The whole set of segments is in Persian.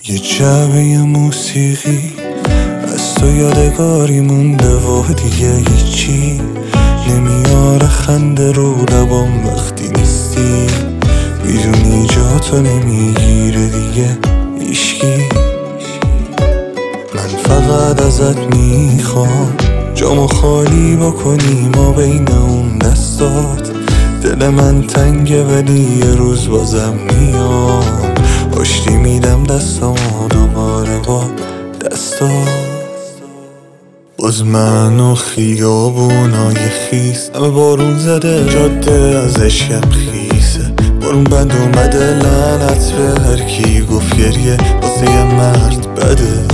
یه جعبه موسیقی از تو یادگاری مونده و دیگه هیچی نمیاره خنده رو لبام وقتی نیستی. میدونی جا تو نمیگیره دیگه هیشکی. من فقط ازت میخوام جامو خالی بکنی ما بین اون دستات. دل من تنگه ولی یه روز بازم میام آشتی میدم دستامو دوباره با دستات. باز من و خیابونای خیس همه بارون زده جاده ازش یم خیسه. بارون بند اومده لعنت به هر کی گفت گریه واسه یه مرد بده.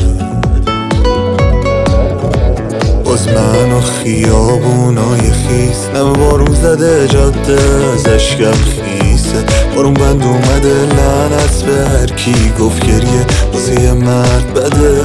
باز من و خیابونای خیس همه بارون زده جاده ازش یم خیسه. بارون بند اومده لعنت به هر کی گفت گریه واسه یه مرد بده.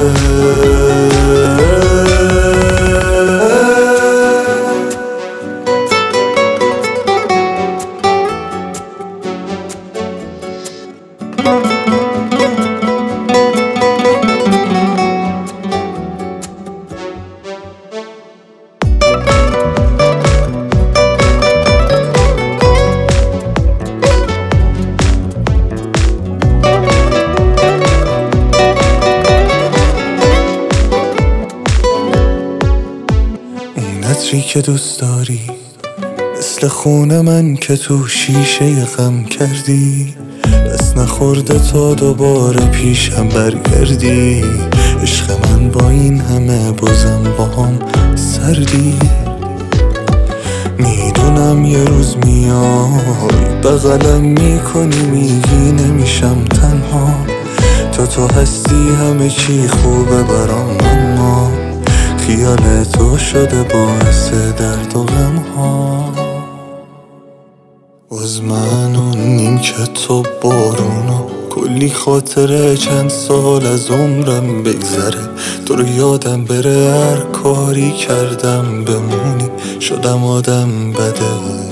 عطری که دوست داری مثل خون من که تو شیشه غم کردی. دست نخورده تا دوباره پیشم برگردی. عشق من با این همه بازم با هم سردی. میدونم یه روز میای بغلم میکنی میگی نمیشم تنها. تو هستی همه چی خوبه برام اما خیال تو شده باعث درد و غم ها. باز من و نیمکت و بارون و کلی خاطره چند سال از عمرم بگذره. تو رو یادم بره هر کاری کردم بمونی شدم آدم بده.